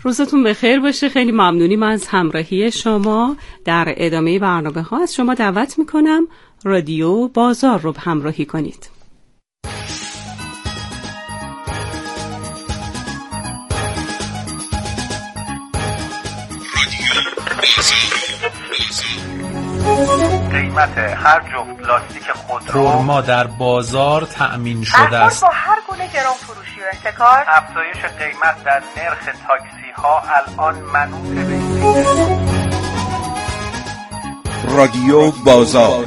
روزتون بخیر باشه. خیلی ممنونیم از همراهی شما. در ادامه برنامه‌ها از شما دعوت میکنم رادیو بازار رو همراهی کنید. قیمت هر جفت لاستیک خودرو ما در بازار تأمین شده است. با هر گونه گران فروشی و احتکار افزایش قیمت در نرخ تاکسی ها الان منوط به رادیو بازار.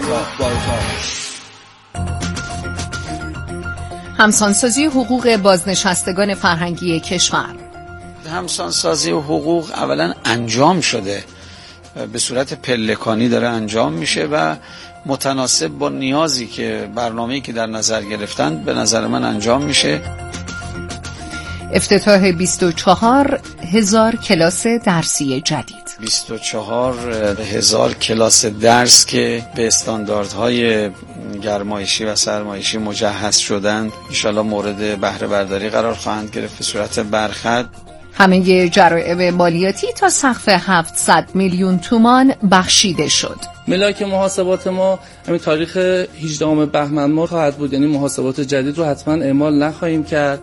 همسانسازی حقوق بازنشستگان فرهنگی کشور. همسانسازی حقوق اولا انجام شده، به صورت پلکانی داره انجام میشه و متناسب با نیازی که برنامه‌ای که در نظر گرفتن به نظر من انجام میشه. افتتاح 24,000 کلاس درسی جدید. 24,000 کلاس درس که به استانداردهای گرمایشی و سرمایشی مجهز شدند، انشالله مورد بهره برداری قرار خواهند گرفت به صورت برخط. همه جرائم مالیاتی تا سقف 700 میلیون تومان بخشیده شد. ملاک محاسبات ما همین تاریخ 18 بهمن ماه خواهد بود، یعنی محاسبات جدید رو حتما اعمال نخواهیم کرد.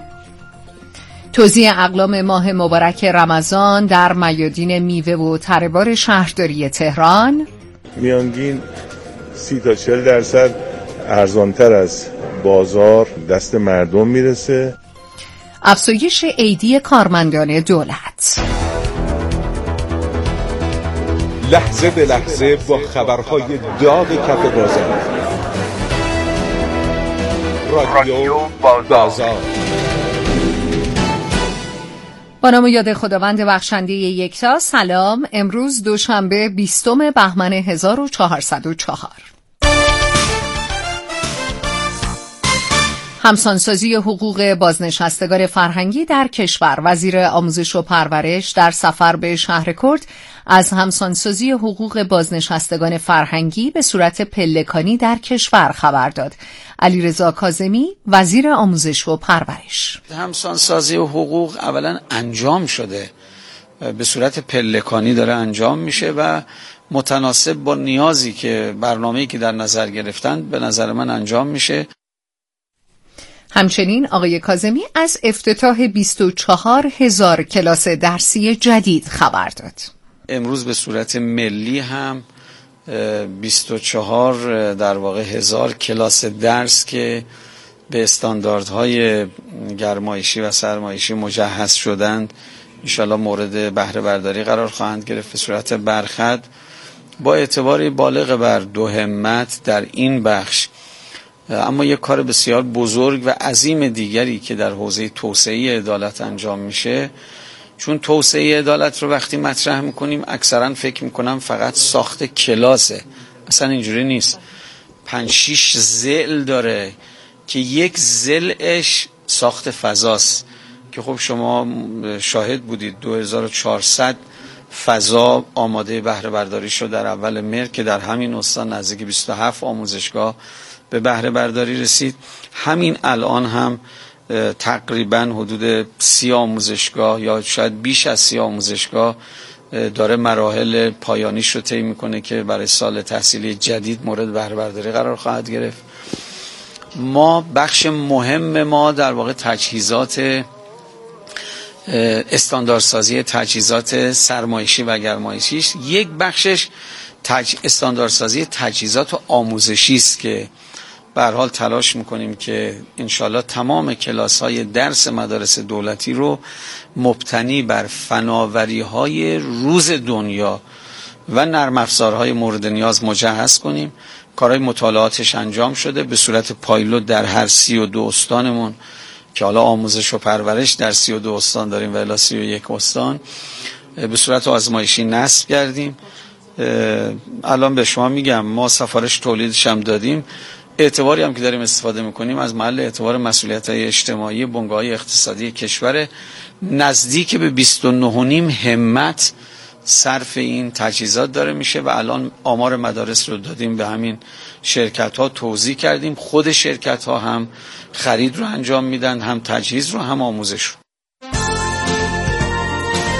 توزیع اقلام ماه مبارک رمضان در میادین میوه و تره‌بار شهرداری تهران. میانگین 30 تا 40% ارزانتر از بازار دست مردم میرسه. افزایش عیدی کارمندان دولت. لحظه به لحظه با خبرهای داغ کف بازار. رادیو بازار. با نام یاد خداوند بخشنده یکتا. سلام. امروز دوشنبه 20 بهمن 1404. همسانسازی حقوق بازنشستگان فرهنگی در کشور. وزیر آموزش و پرورش در سفر به شهر کرد از همسانسازی حقوق بازنشستگان فرهنگی به صورت پلکانی در کشور خبر داد. علیرضا کاظمی، وزیر آموزش و پرورش: همسانسازی حقوق اولا انجام شده، به صورت پلکانی داره انجام میشه و متناسب با نیازی که برنامه‌ای که در نظر گرفتن به نظر من انجام میشه. همچنین آقای کاظمی از افتتاح 24,000 کلاس درسی جدید خبر داد. امروز به صورت ملی هم 24 در واقع 1000 کلاس درس که به استانداردهای گرمایشی و سرمایشی مجهز شدند، انشالله مورد بهره برداری قرار خواهند گرفت به صورت برخط. با اعتبار بالغ بر دو همت در این بخش، اما یک کار بسیار بزرگ و عظیم دیگری که در حوزه توسعه عدالت انجام میشه. چون توسعه عدالت رو وقتی مطرح میکنیم اکثرا فکر میکنم فقط ساخت کلاسه، اصلا اینجوری نیست. 5-6 ضلع داره که یک ضلعش ساخت فضاست که خب شما شاهد بودید 2400 فضا آماده بهره برداری شد در اول مهر که در همین استان نزدیک 27 آموزشگاه به بهره برداری رسید. همین الان هم تقریبا حدود 30 آموزشگاه یا شاید بیش از 30 آموزشگاه داره مراحل پایانیش رو طی میکنه که برای سال تحصیلی جدید مورد بهره برداری قرار خواهد گرفت. ما بخش مهم ما در واقع تجهیزات استانداردسازی تجهیزات سرمایشی و گرمایشی، یک بخشش استانداردسازی تجهیزات آموزشی است که به هر حال تلاش میکنیم که انشالله تمام کلاس‌های درس مدارس دولتی رو مبتنی بر فناوری‌های روز دنیا و نرم افزارهای مورد نیاز مجهز کنیم. کارهای مطالعاتش انجام شده به صورت پایلوت در هر 32 استانمون که حالا آموزش و پرورش در 32 استان داریم و الی 31 استان به صورت آزمایشی نصب کردیم. الان به شما میگم ما سفارش تولیدش هم دادیم. اعتباری هم که داریم استفاده میکنیم از محل اعتبار مسئولیت‌های اجتماعی بنگاه‌های اقتصادی کشور، نزدیک به 29.5 همت صرف این تجهیزات داره میشه و الان آمار مدارس رو دادیم به همین شرکت‌ها، توزیع کردیم. خود شرکت‌ها هم خرید رو انجام میدن، هم تجهیز رو هم آموزش رو.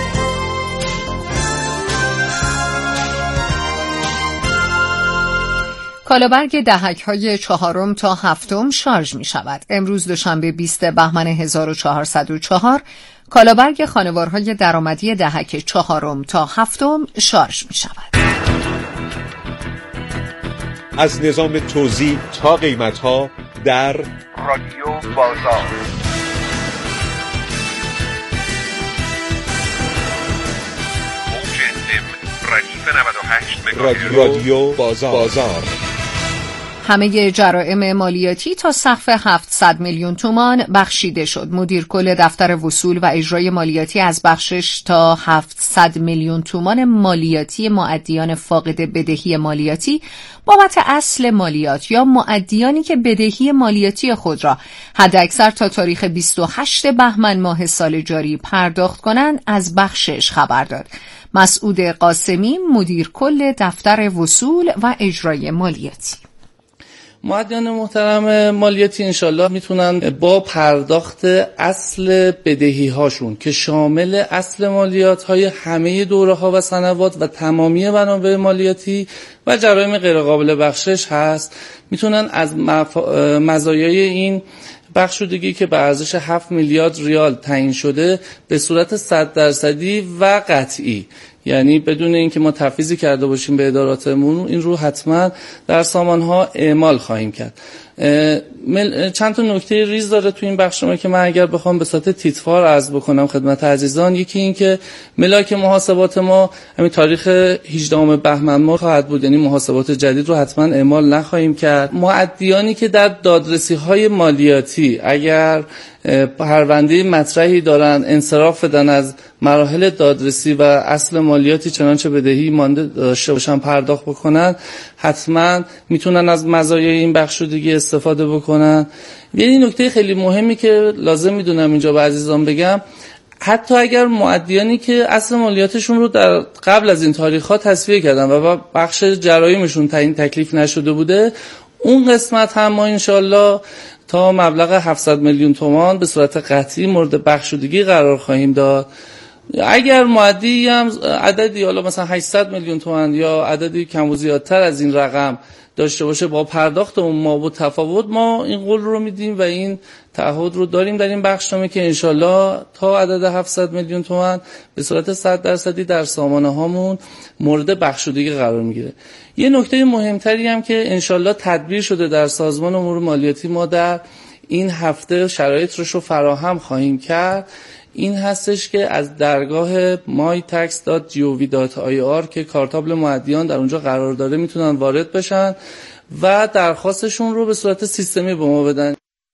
کالابرگ دهک‌های 4 تا 7 شارژ می شود. امروز دوشنبه 20 بهمن 1404 کالابرگ خانوارهای درآمدی دهک 4 تا 7 شارژ می شود. از نظام توزیع تا قیمت‌ها در رادیو بازار. موج ردیف 98 مگاهرتز. رادیو بازار. همه جرائم مالیاتی تا سقف 700 میلیون تومان بخشیده شد. مدیر کل دفتر وصول و اجرای مالیاتی از بخشش تا 700 میلیون تومان مالیاتی مؤدیان فاقد بدهی مالیاتی بابت اصل مالیات یا مؤدیانی که بدهی مالیاتی خود را حداکثر تا تاریخ 28 بهمن ماه سال جاری پرداخت کنند از بخشش خبر داد. مسعود قاسمی، مدیر کل دفتر وصول و اجرای مالیاتی: مؤدیان محترم مالیاتی انشالله میتونن با پرداخت اصل بدهی هاشون که شامل اصل مالیات های همه دوره ها و سنوات و تمامی منابع مالیاتی و جرایم غیر قابل بخشش هست، میتونن از مزایای این بخشودگی که به ارزش 7 میلیارد ریال تعیین شده به صورت 100% و قطعی، یعنی بدون اینکه ما تفویضی کرده باشیم به اداراتمون، این رو حتما در سامانها اعمال خواهیم کرد. چند تا نکته ریز داره تو این بخش ما که من اگر بخوام به صورت تیتروار عرض بکنم خدمت عزیزان، یکی این که ملاک محاسبات ما همین تاریخ 18 بهمن ماه خواهد بود، یعنی محاسبات جدید رو حتما اعمال نخواهیم کرد. مؤدیانی که در دادرسی‌های مالیاتی اگر پرونده مطرحی دارن انصراف بدن از مراحل دادرسی و اصل مالیاتی چنانچه بدهی مانده داشته باشن پرداخت بکنن، حتما میتونن از مزایای این بخشودگی استفاده بکنن. یعنی نکته خیلی مهمی که لازم میدونم اینجا به عزیزان بگم، حتی اگر مؤدیانی که اصل مالیاتشون رو در قبل از این تاریخ‌ها تصفیه کردن و بخش جرایمشون تعیین تکلیف نشده بوده، اون قسمت هم ما انشالله تا مبلغ 700 میلیون تومان به صورت قطعی مورد بخشودگی قرار خواهیم داد. اگر مؤدی هم عددی حالا مثلا 800 میلیون تومان یا عددی کم و زیادتر از این رقم داشته باشه با پرداخت اون ما با تفاوت، ما این قول رو میدیم و این تعهد رو داریم در این بخشنامه که انشالله تا عدد 700 میلیون تومان به صورت 100% در سامانه هامون مورد بخشودگی قرار میگیره. یه نکته مهمتری هم که انشالله تدبیر شده در سازمان امور مالیاتی، ما در این هفته شرایط رو فراهم خواهیم کرد، این هستش که از درگاه mytax.gov.ir که کارتابل مؤدیان در اونجا قرار داره میتونن وارد بشن و درخواستشون رو به صورت سیستمی به ما بدن.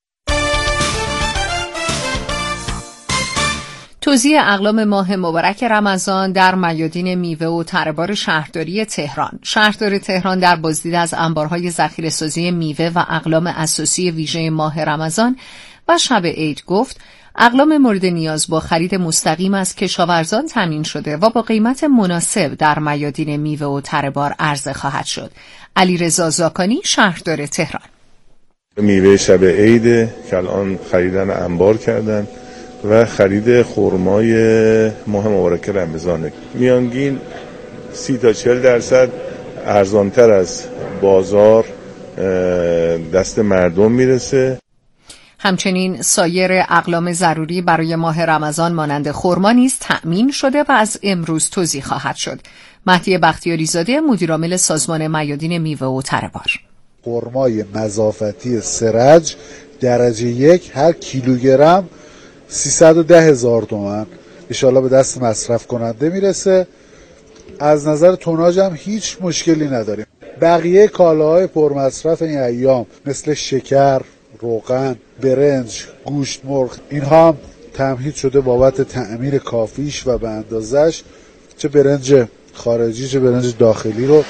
توزیع اقلام ماه مبارک رمضان در میادین میوه و تره‌بار شهرداری تهران. شهردار تهران در بازدید از انبارهای ذخیره‌سازی میوه و اقلام اساسی ویژه ماه رمضان و شب عید گفت اقلام مورد نیاز با خرید مستقیم از کشاورزان تامین شده و با قیمت مناسب در میادین میوه و تره‌بار عرضه خواهد شد. علیرضا زاکانی، شهردار تهران: میوه شب عید که الان خریدن انبار کردن و خرید خرمای ماه مبارک رمضانه، میانگین 30 تا 40% ارزانتر از بازار دست مردم میرسه. همچنین سایر اقلام ضروری برای ماه رمضان مانند خرما نیز تأمین شده و از امروز توزیع خواهد شد. مهدی بختیاری زاده، مدیرعامل سازمان میادین میوه و تره‌بار: خرمای مضافتی سرج درجه 1 هر کیلوگرم 310,000 تومان انشالله به دست مصرف کننده میرسه. از نظر توناژ هم هیچ مشکلی نداریم. بقیه کالاهای پرمصرف این ایام مثل شکر، روغن، برنج، گوشت مرغ، اینها هم تمهید شده بابت تأمین کافیش و به اندازش، چه برنج خارجی چه برنج داخلی رو.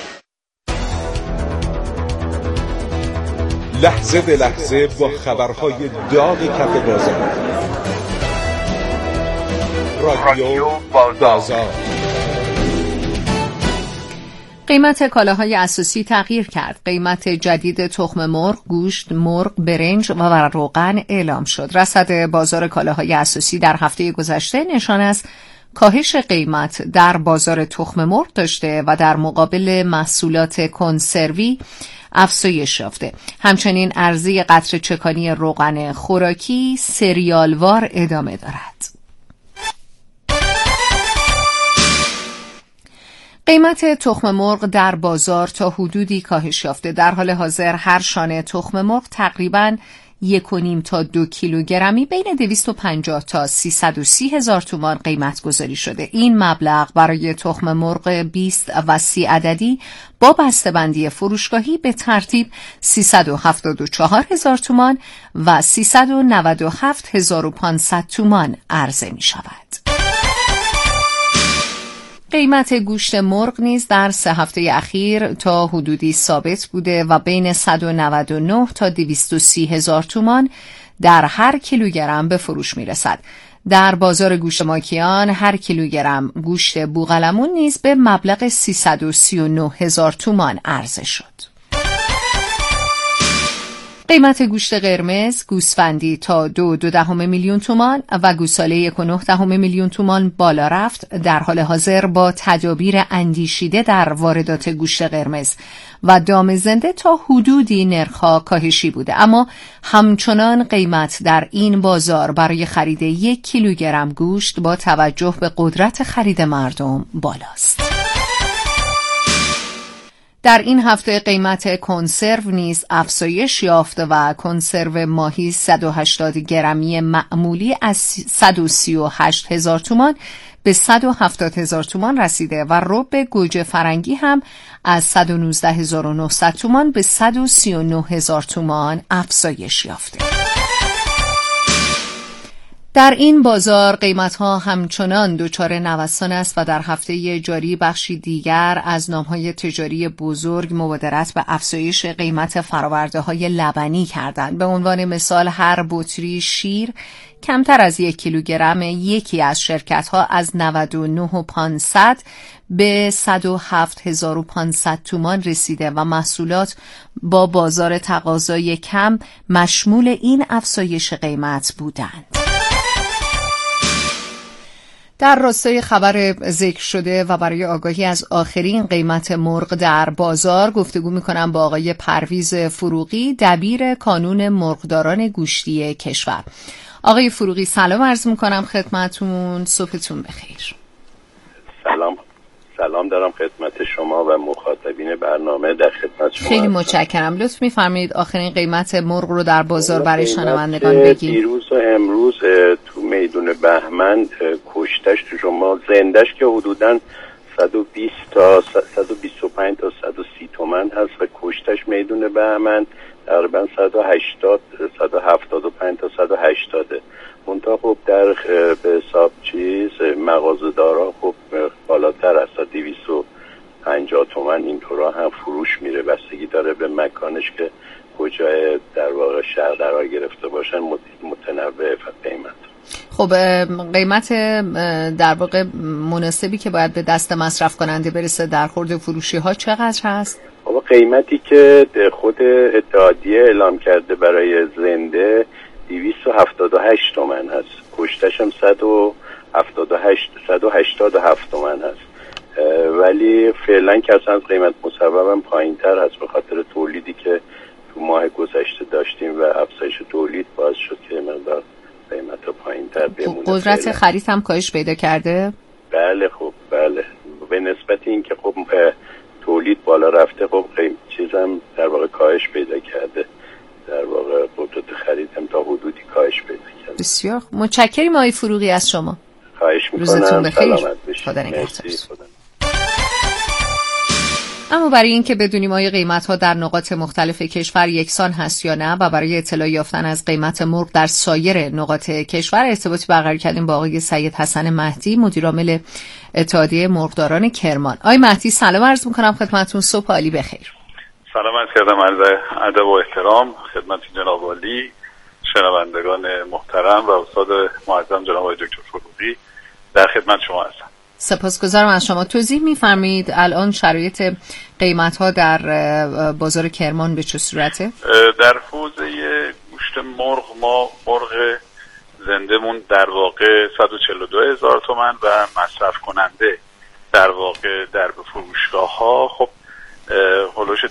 لحظه به لحظه با خبرهای داغ کف بازار. رادیو بازار. قیمت کالاهای اساسی تغییر کرد. قیمت جدید تخم مرغ، گوشت مرغ، برنج و روغن اعلام شد. رصد بازار کالاهای اساسی در هفته گذشته نشان از کاهش قیمت در بازار تخم مرغ داشته و در مقابل محصولات کنسروی افزایش یافته. همچنین عرضه قطره چکانی روغن خوراکی سریالوار ادامه دارد. قیمت تخم مرغ در بازار تا حدودی کاهش یافته. در حال حاضر هر شانه تخم مرغ تقریباً 1.5 تا 2 کیلوگرمی بین 250 تا 330 هزار تومان قیمت گذاری شده. این مبلغ برای تخم مرغ 20 و 30 عددی با بسته‌بندی فروشگاهی به ترتیب 374 هزار تومان و 397,500 تومان عرضه می شود. قیمت گوشت مرغ نیز در 3 هفته اخیر تا حدودی ثابت بوده و بین 199 تا 230 هزار تومان در هر کیلوگرم به فروش می رسد. در بازار گوشت ماکیان هر کیلوگرم گوشت بوقلمون نیز به مبلغ 339 هزار تومان عرضه شد. قیمت گوشت قرمز گوسفندی تا 2.2 میلیون تومان و گوساله 1.9 میلیون تومان بالا رفت. در حال حاضر با تدابیر اندیشیده در واردات گوشت قرمز و دام زنده تا حدودی نرخ‌ها کاهشی بوده، اما همچنان قیمت در این بازار برای خرید 1 کیلوگرم گوشت با توجه به قدرت خرید مردم بالاست. در این هفته قیمت کنسرو نیز افزایش یافت و کنسرو ماهی 180 گرمی معمولی از 138 هزار تومان به 170 هزار تومان رسیده و رب گوجه فرنگی هم از 119,900 تومان به 139,000 تومان افزایش یافته. در این بازار قیمت‌ها همچنان دچار نوسان است و در هفته جاری بخشی دیگر از نام‌های تجاری بزرگ مبادرت به افزایش قیمت فرآورده‌های لبنی کردند. به عنوان مثال هر بطری شیر کمتر از 1 کیلوگرم یکی از شرکت‌ها از 99,500 به 107,500 تومان رسیده و محصولات با بازار تقاضای کم مشمول این افزایش قیمت بودند. در راستای خبر ذکر شده و برای آگاهی از آخرین قیمت مرغ در بازار گفتگو می‌کنم با آقای پرویز فروغی، دبیر کانون مرغداران گوشتی کشور. آقای فروغی سلام عرض می‌کنم خدمتتون، صبحتون بخیر. سلام دارم خدمت شما و مخاطبین برنامه، در خدمت شما. خیلی متشکرم. لطف می‌فرمایید آخرین قیمت مرغ رو در بازار برای شنوندگان بگید. دیروز و امروز تو میدون بهمن کشتش تو شما زندش که حدوداً 120 تا 125 تا 130 تومن هست و کشتش میدون بهمن تقریبا 175 تا 180. منتها خب در به حساب مغازه‌دارا خب بالاتر از 250 تومن اینطورا هم فروش میره، بستگی داره به مکانش که کجای در واقع شهر قرار گرفته باشن متنوع قیمت. خب قیمت در واقع مناسبی که باید به دست مصرف کننده برسه در خورد فروشی ها چقدر هست؟ خب قیمتی که خود اتحادیه اعلام کرده برای زنده 278 تومن هست، کشتش هم 187 تومن هست، ولی فعلا که اصلا قیمت مصوبم پایین تر هست به خاطر تولیدی که تو ماه گذشته داشتیم و افزایش تولید باعث شد که مقدار قیمت پایین تر بمونه. قدرت خرید هم کاهش پیدا کرده؟ بله خب بله، به نسبت این که خب تولید بالا رفته خب چیزم در واقع کاهش پیدا کرده، در واقع قدرت خرید هم تا حدودی کاهش پیدا کرده. بسیار متشکرم آقای فروغی از شما. خواهش میکنم. روزتون بخیر. سلامت باشید. خدا نگهدار. اما برای اینکه بدونیم آیا قیمت‌ها در نقاط مختلف کشور یکسان هست یا نه و برای اطلاع یافتن از قیمت مرغ در سایر نقاط کشور ارتباطی برقرار کردیم با آقای سید حسن مهدی، مدیرعامل اتحادیه مرغداران کرمان. آقای مهدی سلام عرض می‌کنم خدمتتون، صبح عالی بخیر. سلام عرض کردم، عرض ادب و احترام خدمت جناب عالی، شنوندگان محترم و استاد معظم جناب آقای دکتر فروغی، در خدمت شما هستم. سپاسگزارم از شما. توضیح می‌فرمایید الان شرایط قیمت‌ها در بازار کرمان به چه صورته؟ در حوزه گوشت مرغ ما مرغ زنده‌مون در واقع 142,000 تومان و مصرف کننده در واقع در فروشگاه‌ها خب هولوش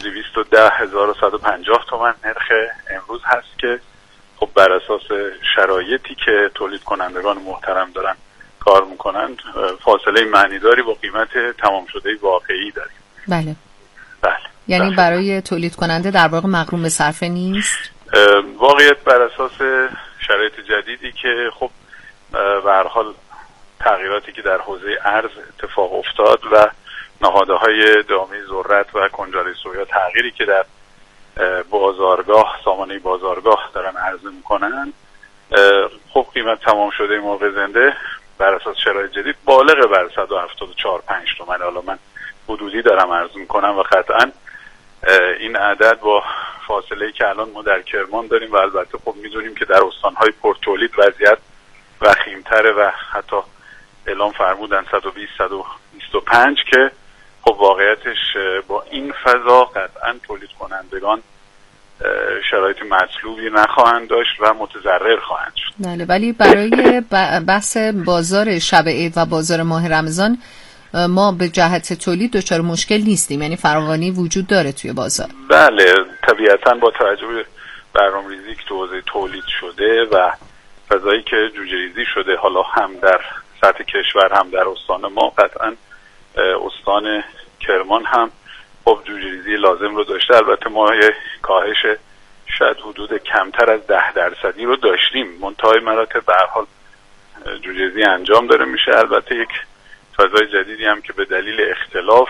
210,150 تومان نرخ امروز هست که خب بر اساس شرایطی که تولید کنندگان محترم دارن کار میکنن فاصله معنیداری با قیمت تمام شده واقعی داریم. بله. بله. یعنی بله. برای تولید کننده در واقع مغروم به صرفه نیست؟ واقعیت بر اساس شرایط جدیدی که خب به هر حال تغییراتی که در حوزه ارز اتفاق افتاد و نهادهای دامی ذرت و کنجاره سویا تغییری که در بازارگاه سامانه بازارگاه دارن عرضه میکنن، خب قیمت تمام شده مرغ زنده بر اساس شرایط جدید بالغ بر 174-5 تومن. حالا من حدودی دارم عرض میکنم و قطعا این عدد با فاصله که الان ما در کرمان داریم و البته خب میدونیم که در استانهای پرتولید وضعیت وخیم‌تره و حتی اعلام فرمودن 120-125 که خب واقعیتش با این فضا قطعا تولید کنندگان شرایط مطلوبی نخواهند داشت و متضرر خواهند شد. بله، ولی برای بحث بازار شب عید و بازار ماه رمضان ما به جهت تولید دچار مشکل نیستیم، یعنی فراوانی وجود داره توی بازار. بله، طبیعتاً با توجه به برنامه‌ریزی که تو حوزه تولید شده و فضایی که جوجه‌ریزی شده، حالا هم در سطح کشور هم در استان ما، قطعاً استان کرمان هم خب جوجه‌ریزی لازم رو داشته. البته ما یه کاهش شاید حدود کمتر از 10% رو داشتیم، منتهای مراتب به هر حال جوجه‌ریزی انجام داره میشه. البته یک فضای جدیدی هم که به دلیل اختلاف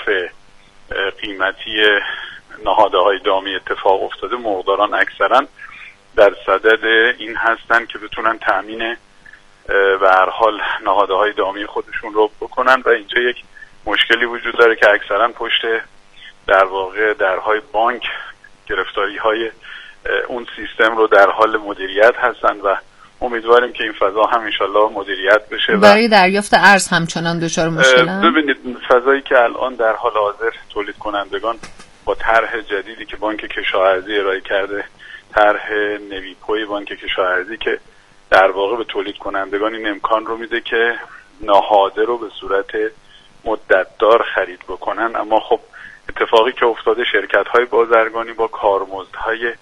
قیمتی نهادهای دامی اتفاق افتاده، مرغداران اکثرا در صدد این هستن که بتونن تأمین به هر حال نهادهای دامی خودشون رو بکنن و اینجا یک مشکلی وجود داره که اکثرا پشت در واقع درهای بانک گرفتاری های اون سیستم رو در حال مدیریت هستن و امیدواریم که این فضا هم انشالله مدیریت بشه. برای دریافت ارز همچنان دچار مشکلن؟ ببینید فضایی که الان در حال حاضر تولید کنندگان با طرح جدیدی که بانک کشاورزی ارائه کرده، طرح نویپوی بانک کشاورزی که در واقع به تولید کنندگان این امکان رو میده که نهاده رو به صورت مدتدار خرید بکنن، اما خب اتفاقی که افتاده شرکت‌های بازرگانی با کارمزدهای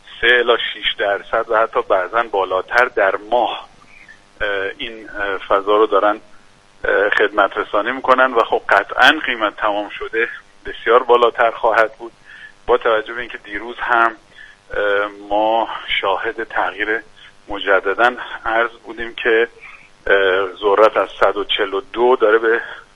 3-6% و حتی بعضاً بالاتر در ماه این فضا رو دارن خدمت رسانی میکنن و خب قطعاً قیمت تمام شده بسیار بالاتر خواهد بود. با توجه به اینکه دیروز هم ما شاهد تغییر مجدداً ارز بودیم که ذرت از 142 داره به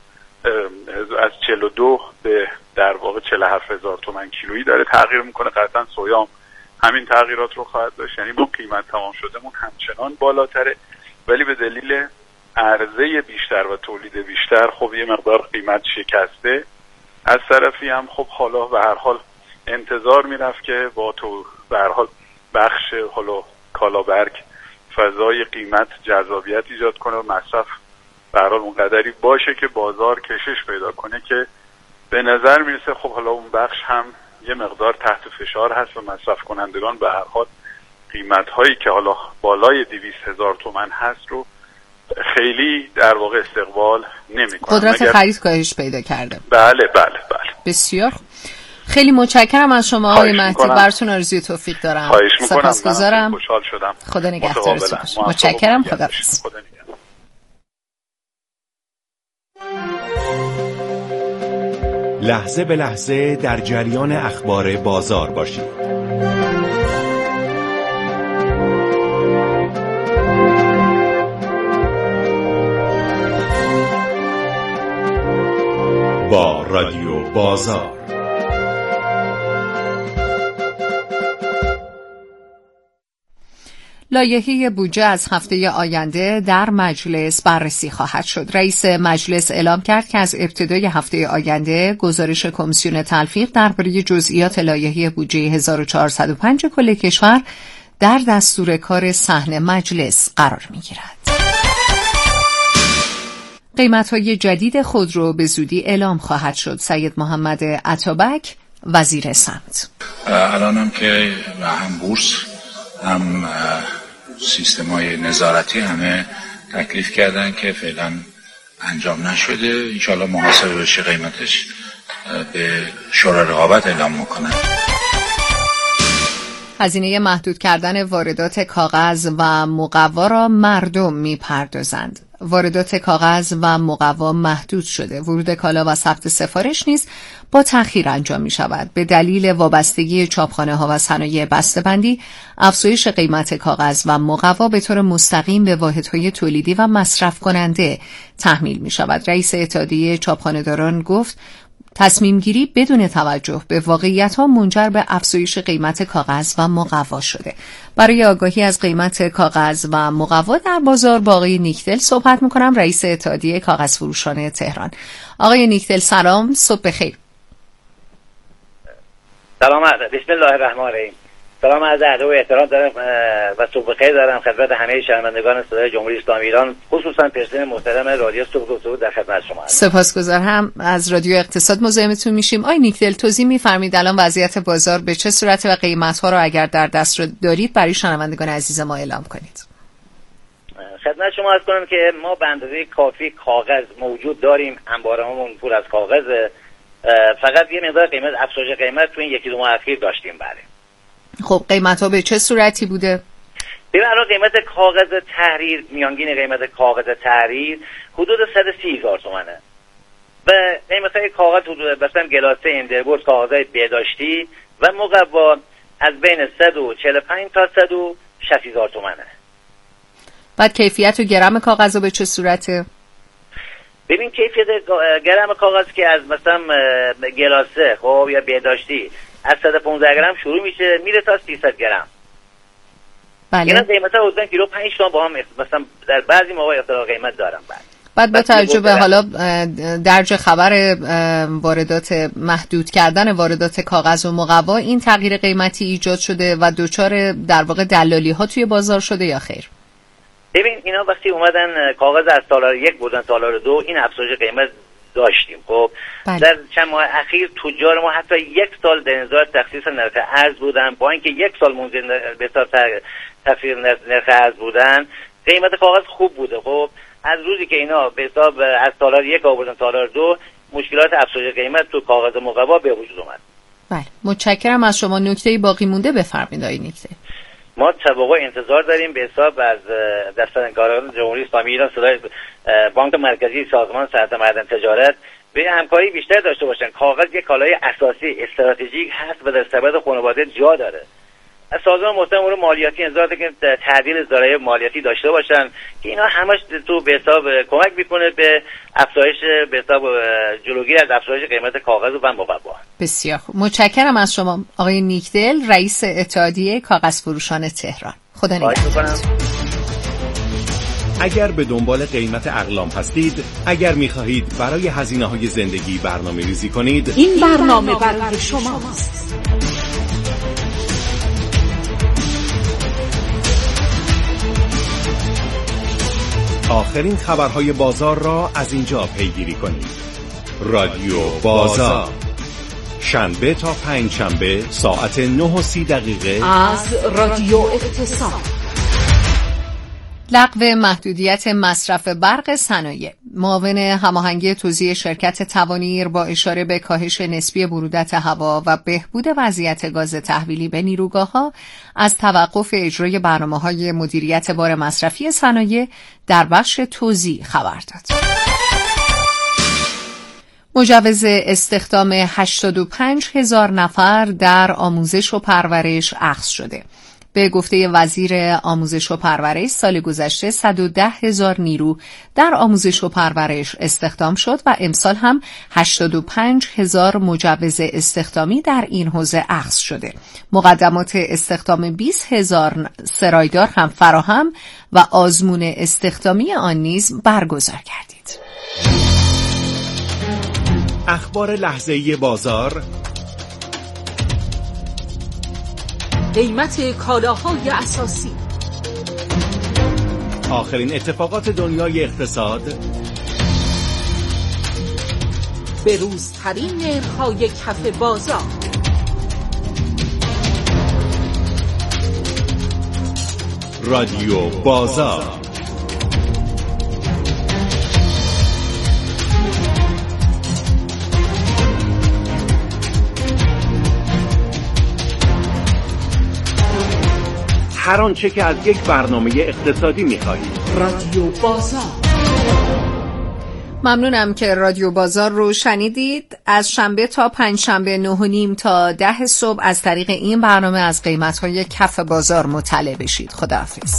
از 42 به در واقع 47,000 تومان کیلویی داره تغییر میکنه. قطعا سویا همین تغییرات رو خواهد داشت، یعنی با قیمت تمام شدهمون همچنان بالاتره، ولی به دلیل عرضه بیشتر و تولید بیشتر خب یه مقدار قیمت شکسته. از طرفی هم خب حالا به هر حال انتظار میرفت که با تو به هر حال بخش حالا کالابرگ فضای قیمت جذابیت ایجاد کنه و مصرف به هر حال اون قدری باشه که بازار کشش پیدا کنه که به نظر میرسه خب حالا اون بخش هم یه مقدار تحت فشار هست و مصرف کنندگان به هر حال قیمت هایی که حالا بالای 200,000 تومان هست رو خیلی در واقع استقبال نمی‌کنن. قدرت خرید کاهش پیدا کرده. بله. بسیار خیلی متشکرم از شما آقای مهدی، براتون آرزوی توفیق دارم. سپاسگزارم. خوشحال شدم. خدا نگهدارتون باشه. متشکرم. خداحافظ. لحظه به لحظه در جریان اخبار بازار باشید. با رادیو بازار. لایحه بودجه از هفته آینده در مجلس بررسی خواهد شد. رئیس مجلس اعلام کرد که از ابتدای هفته آینده گزارش کمیسیون تلفیق درباره جزئیات لایحه بودجه 1405 کل کشور در دستور کار صحن مجلس قرار می‌گیرد. قیمت‌های جدید خودرو به زودی اعلام خواهد شد. سید محمد عطابک وزیر سمت: الانم که هم بورس هم سیستم‌های نظارتی همه تکلیف کردن که فعلا انجام نشده، انشالله محاسبه بشه قیمتش به شورای رقابت اعلام میکنن. هزینه محدود کردن واردات کاغذ و مقوا را مردم میپردازند. واردات کاغذ و مقوا محدود شده. ورود کالا و ثبت سفارش نیز با تأخیر انجام می شود. به دلیل وابستگی چاپخانه ها و صنایع بسته‌بندی، افزایش قیمت کاغذ و مقوا به طور مستقیم به واحدهای تولیدی و مصرف کننده تحمیل می شود. رئیس اتحادیه چاپخانه‌داران گفت تصمیم گیری بدون توجه به واقعیت‌ها منجر به افزایش قیمت کاغذ و مقوا شده. برای آگاهی از قیمت کاغذ و مقوا در بازار با آقای نیکدل صحبت می‌کنم، رئیس اتحادیه کاغذ فروشان تهران. آقای نیکدل سلام، صبح بخیر. سلام، بسم الله الرحمن الرحیم. سلام از ادب و احترام دارم و صبح بخیر دارم خدمت همه شنوندگان صدای جمهوری اسلامی ایران، خصوصا پرسنل محترم رادیو صبح گفتگو در خدمت شما هستم. سپاسگزارم. از رادیو اقتصاد مزاحمتون میشیم. آقای نیکدل توضیح می‌فرمایید الان وضعیت بازار به چه صورته و قیمت‌ها رو اگر در دست دارید برای شنوندگان عزیز ما اعلام کنید. خدمت شما عرض کنم که ما به اندازه کافی کاغذ موجود داریم، انبارمون پر از کاغذ، فقط یه مقدار قیمت افزایش قیمت تو این یکی دو ماه اخیر داشتیم. بله. خب قیمت‌ها به چه صورتی بوده؟ ببین الان قیمت کاغذ تحریر، میانگین قیمت کاغذ تحریر حدود 130,000 تومانه و قیمت‌های کاغذ حدود مثلا گلاسه اندربورد، کاغذهای بهداشتی و مقوا از بین 145 تا 160,000 تومانه. بعد کیفیت و گرم کاغذ به چه صورته؟ ببین کیفیت گرم کاغذ که از مثلا گلاسه خب یا بهداشتی از 115 گرم شروع میشه میره تا 300 گرم. بله. اینا قیمتا حدود کیلو 5 تومن با هم مثلا در بعضی موقع اختلاف قیمت دارن. بعد با توجه به حالا درج خبر واردات محدود کردن واردات کاغذ و مقوا، این تغییر قیمتی ایجاد شده و دچار در واقع دلالی ها توی بازار شده یا خیر؟ ببین اینا وقتی اومدن کاغذ از تالار 1 بردن تالار 2 این افزایش قیمت داشتیم. خب در چند ماه اخیر تجار ما حتی 1 سال در انتظار تخفیف نرخ ارز بودن، با اینکه 1 سال منتظر به تخفیف نرخ ارز بودن، قیمت کاغذ خوب بوده. خب از روزی که اینا به حساب از تالار 1 آوردن تالار 2 مشکلات افزایش قیمت تو کاغذ مقوا به وجود اومد. بله متشکرم از شما. نکته باقی مونده بفرمایید آقای نیکدل. ما طبقه انتظار داریم به حساب از دستانداران جمهوری اسلامی ایران، صدای بانک مرکزی، سازمان صنعت معدن تجارت به همکاری بیشتر داشته باشن. کاغذ یک کالای اساسی استراتژیک هست و در سبد خانواده جا داره. از سازمان محترم امور مالیاتی انتظار داریم که تعدیل ذرایع مالیاتی داشته باشن که اینا همش تو به حساب کمک میکنه به افزایش به حساب جلوگیری از افزایش قیمت کاغذ و مقوا. بسیار خوب. متشکرم از شما آقای نیکدل، رئیس اتحادیه کاغذ فروشان تهران. خدا نگهدار. اگر به دنبال قیمت اقلام هستید، اگر می‌خواهید برای هزینه‌های زندگی برنامه‌ریزی کنید، این برنامه برای شماست. آخرین خبرهای بازار را از اینجا پیگیری کنید. رادیو بازار، شنبه تا پنجشنبه ساعت 9:30 از رادیو اقتصاد. لغو محدودیت مصرف برق صنایع. معاون هماهنگی توزیع شرکت توانیر با اشاره به کاهش نسبی برودت هوا و بهبود وضعیت گاز تحویلی به نیروگاه‌ها از توقف اجرای برنامه‌های مدیریت بار مصرفی صنایع در بخش توزیع خبر داد. مجوز استخدام 85,000 نفر در آموزش و پرورش اخذ شده. به گفته وزیر آموزش و پرورش سال گذشته 110,000 نیرو در آموزش و پرورش استخدام شد و امسال هم 85,000 مجوز استخدامی در این حوزه اخذ شده. مقدمات استخدام 20,000 سرایدار هم فراهم و آزمون استخدامی آن نیز برگزار گردید. اخبار لحظه‌ای بازار، قیمت کالاهای اساسی، آخرین اتفاقات دنیای اقتصاد، بروزترین نرخ‌های کف بازار. رادیو بازار. هر آنچه که از یک برنامه اقتصادی می‌خواهید. رادیو بازار. ممنونم که رادیو بازار رو شنیدید. از شنبه تا پنجشنبه 9:30 تا 10 صبح از طریق این برنامه از قیمت‌های کف بازار مطلع بشید. خداحافظ.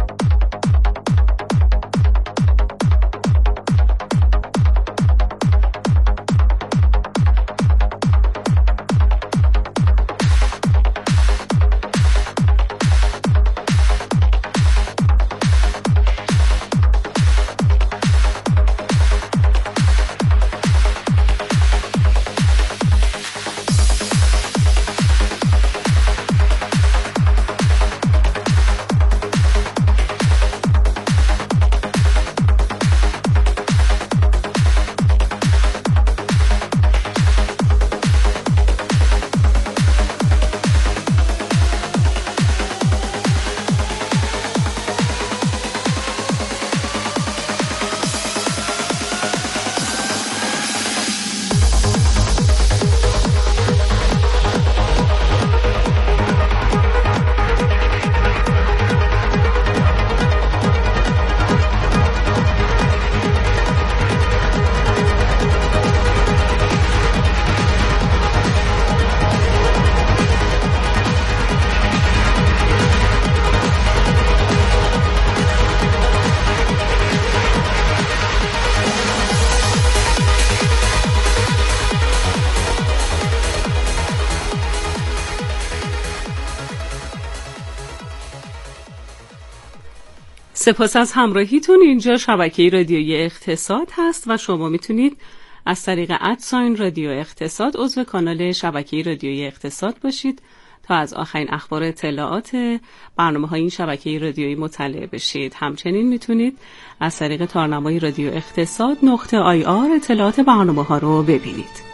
سپاس از همراهیتون. اینجا شبکه رادیویی اقتصاد هست و شما میتونید از طریق رادیو اقتصاد عضو کانال شبکه رادیویی اقتصاد باشید تا از آخرین اخبار اطلاعات برنامه‌های این شبکه رادیویی مطلع بشید. همچنین میتونید از طریق تارنمای رادیو اقتصاد .ir اطلاعات برنامه‌ها رو ببینید.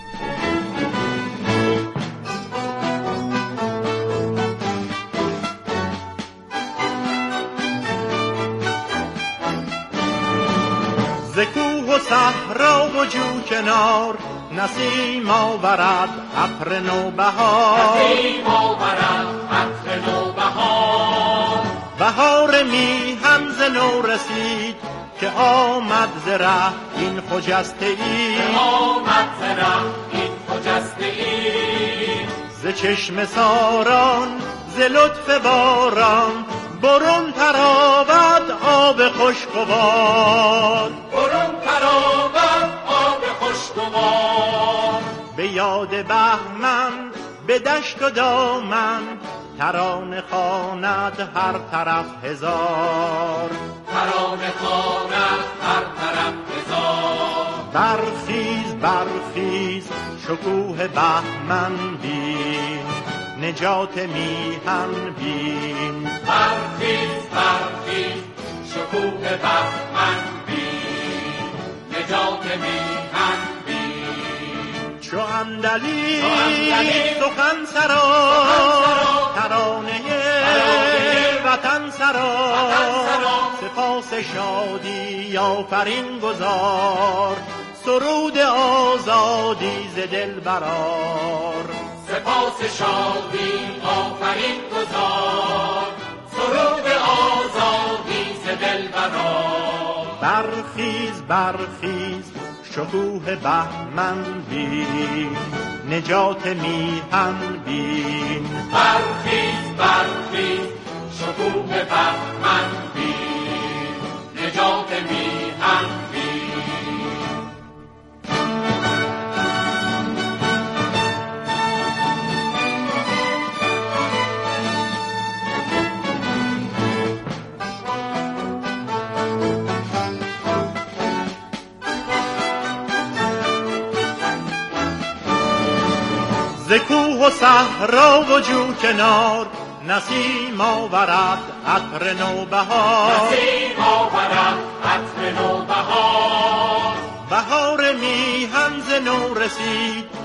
ز کوه و صحرا و جو کنار نسیم آورد عطر نوبهار، نسیم آورد عطر نوبهار. بهار میهن ز نو رسید که آمد ز ره این خجسته ای، آمد ز ره این خجسته ای. ز چشم ساران ز لطف باران برون تراود آب خوشگوار، برون تراود آب خوشگوار. به یاد بهمن به دشت و دامن ترانه خواند هر طرف هزار، ترانه خواند هر طرف هزار. برخیز برخیز شکوه بهمن بین، نجات میهن بین. برخیز برخیز شکوه بهمن بین، نجات میهن بین. چو اندلی سخن سرا ترانه وطن سرا، سپاس شادی آفرین گذار، سرود آزادی ز دل برار. سپاس شادی آفرین گذار، سرود آزادی ز دل برار. برخیز برخیز شکوه بهمن بین، نجات میهن بین. برخیز برخیز شکوه بهمن بین، نجات میهن بین. ز کوه و صحرا و جو کنار نسیم آورد عطر نوبهار، نسیم آورد عطر نوبهار. بهار میهن ز نو رسید